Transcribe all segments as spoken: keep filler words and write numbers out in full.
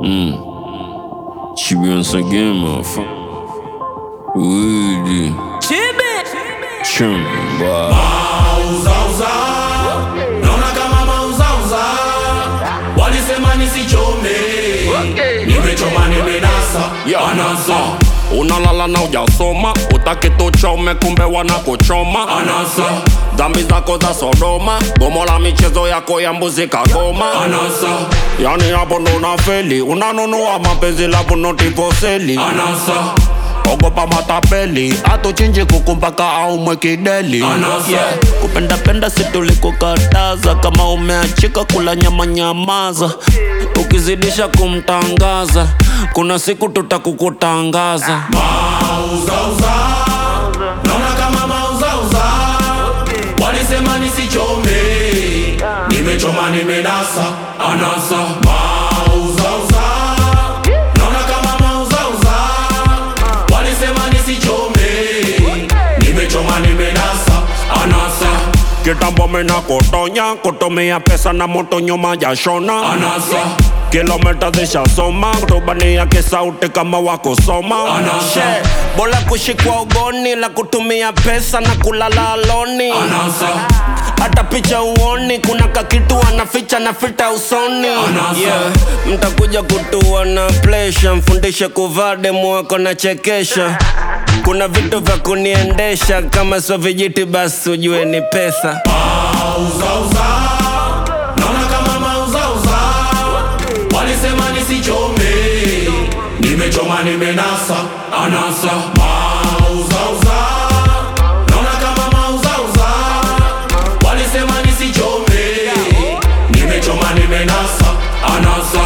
Mm. Chibi once again, motherfucker. Weedy. Chibi. Chumba. Mauzauza, naona kama mauzauza. Walisema nisichome, nimechoma nimenasa, anasa. Unalala na ujasoma, utaki tuchome kumbe wanakuchoma Anasa, dhambi zako za Sodoma, gomo la michezo yako ya mbuzi kagoma anasa, yani hapo ndo unafeli, unanunua mapenzi labu notiposeli anasa, ogopa matapeli, atuchinji kuku mpaka au mwekideli anasa, yeah. Kupenda penda situlikukataza, kama umeachika kula nyama nyamaza, ukizidisha kumtangaza kuna siku tutakukutangaza. Mauzauza, naona kama mauzauza. Walisema nisichome, nimechoma nimenasa, anasa. Mauzauza, naona kama mauzauza. Walisema nisichome, nimechoma nimenasa, anasa, Kitambo mina kutonya, kutumia pesa na moto nyuma ya shona anasa, kilomita zishasoma, kutubania kisauti kama wakusoma Anasa. Bola kushikwa ugoni, la kutumia pesa na kulala aloni anasa, hata picha uoni, kuna kakitu anaficha na fita usoni Anasa. yeah. Mtakuja kutua na plesha, mfundishe kuvaa demu wako na chekesha. Kuna vitu vya kuniendesha, kama sio vijiti basi ujue ni pesa. Mauzauza, naona kama mauzauza. Walisema nisichome, nimechoma nimenasa, anasa. Mauzauza, naona kama mauzauza. Walisema nisichome, nimechoma nimenasa, anasa,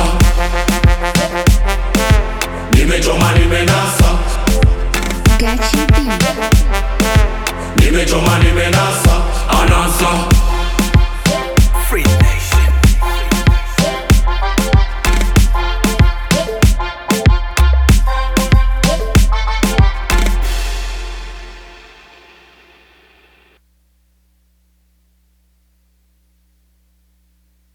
nimechoma nimenasa, Gachi B. nimechoma nimenasa, anasa.